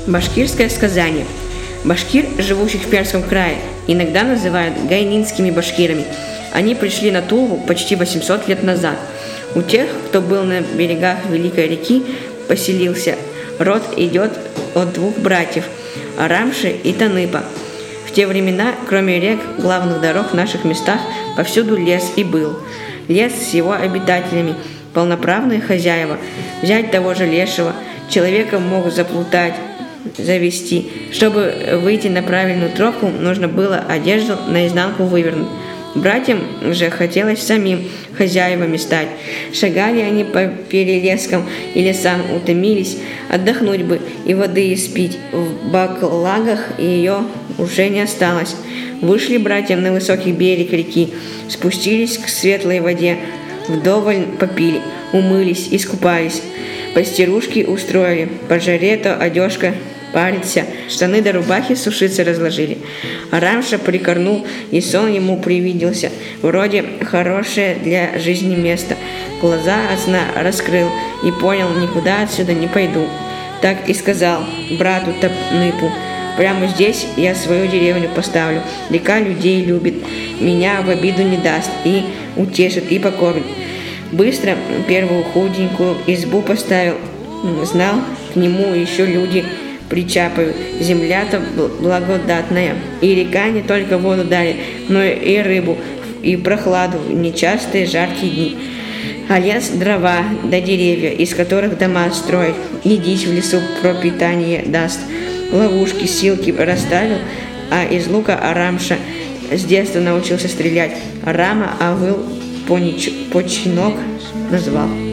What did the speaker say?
Башкирское сказание. Башкир, живущих в Пермском крае, иногда называют гайнинскими башкирами. Они пришли на Тулу почти 800 лет назад. У тех, кто был на берегах Великой реки, поселился. Род идет от двух братьев – Арамши и Таныпа. В те времена, кроме рек, главных дорог в наших местах, повсюду лес и был. Лес с его обитателями, полноправные хозяева. Взять того же лешего, человека мог заплутать, завести. Чтобы выйти на правильную тропку, нужно было одежду наизнанку вывернуть. Братьям же хотелось самим хозяевами стать. Шагали они по перелескам и лесам, утомились, отдохнуть бы и воды испить. В баклагах ее уже не осталось. Вышли братья на высокий берег реки, спустились к светлой воде, вдоволь попили, умылись, искупались. Постирушки устроили, по жаре то одежка парится, штаны до рубахи сушиться разложили. Арамша прикорнул, и сон ему привиделся, вроде хорошее для жизни место. Глаза от сна раскрыл и понял, никуда отсюда не пойду. Так и сказал брату Таныпу: прямо здесь я свою деревню поставлю, река людей любит, меня в обиду не даст, и утешит, и покормит. Быстро первую худенькую избу поставил, знал, к нему еще люди причапают. Земля-то благодатная, и река не только воду дарит, но и рыбу, и прохладу в нечастые жаркие дни. А лес — дрова да деревья, из которых дома строить, и дичь в лесу пропитание даст. Ловушки, силки расставил, а из лука Арамша с детства научился стрелять. Рама, а выл починок назвал.